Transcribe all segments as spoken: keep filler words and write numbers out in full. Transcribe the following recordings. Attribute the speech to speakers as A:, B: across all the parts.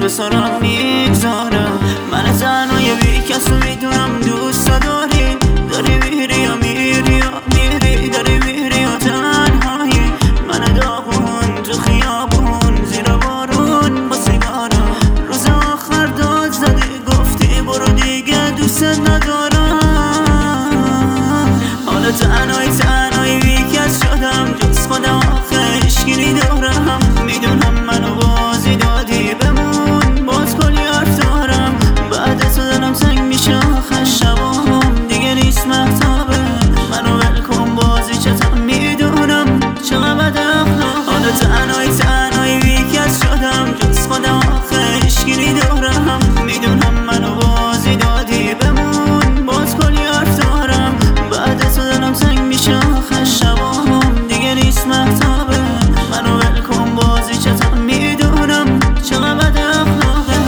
A: تو سرم میگذارم. من تنهای بی کس رو میدونم دوست داری. داری میری یا میری یا میری، داری میری یا تنهایی. من داغون تو خیابون زیر بارون با سیگارم. روز آخر داد زدی گفتی برو دیگه دوست ندارم. حالا تنهای تنهای بی کس شدم، جز خودم آخه اشکیلی دارم. میدونم منو بازی دادی بمون، باز کلی حرف دارم. بعد تو دلم تنگ میشه آخه شبام دیگه نیست محتابه. منو ول کن بازی چتم میدونم چقدر بد اخلاقه. حالا تنهای تنهای بی کس شدم، جز خودم آخه اشکیلی دارم. میدونم منو بازی دادی بمون، باز کلی حرف دارم. بعد تو دلم تنگ میشه آخه شبام دیگه نیست محتابه. منو ول کن بازی چتم میدونم چقدر بد اخلاقه.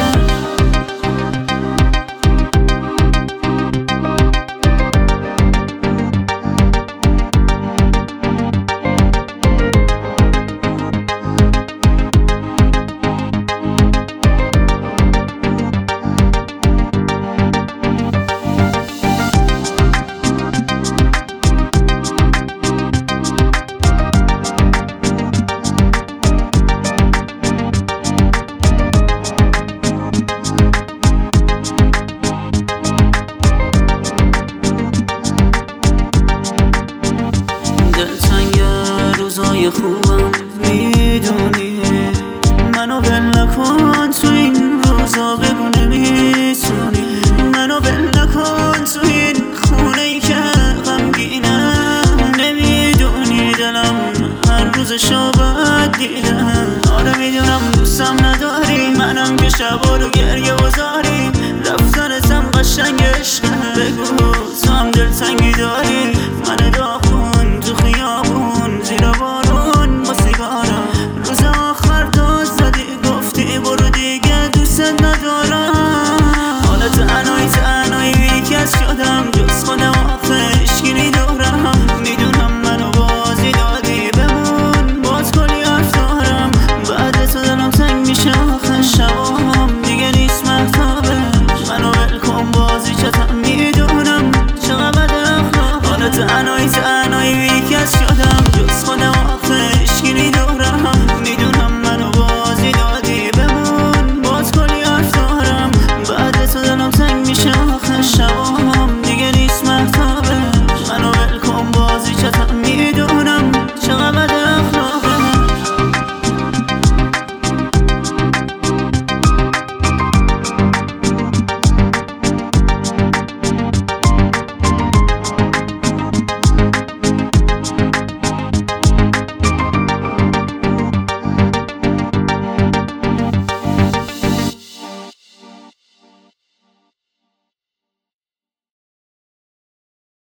A: روزای خوبم میدونی، منو ول نکن تو این روزا بگو نمیتونی. منو ول نکن تو این خونه ای که غمگینم. نمیدونی دلم هر روز شابت دیدم. آره میدونم دوستم نداری، منم که شبا رو گریه وزاری. رفتنتم قشنگ عشقه، بگو تو هم دلتنگی داری. من داغون تو خیابون زیر بارون با سیگارم. روز آخر داد زدی گفتی برو دیگه دوست ندارم. حالا تنهای تنهای بی کس شدم، جز خودم آخه اشکیلی دارم. میدونم منو بازی دادی بمون، باز کلی حرف دارم. بعد تو دلم تنگ میشه آخه شبام دیگه نیست محتابه. منو ول کن بازی چتم میدونم چقدر بد اخلاقه. حالا تنهای تنهای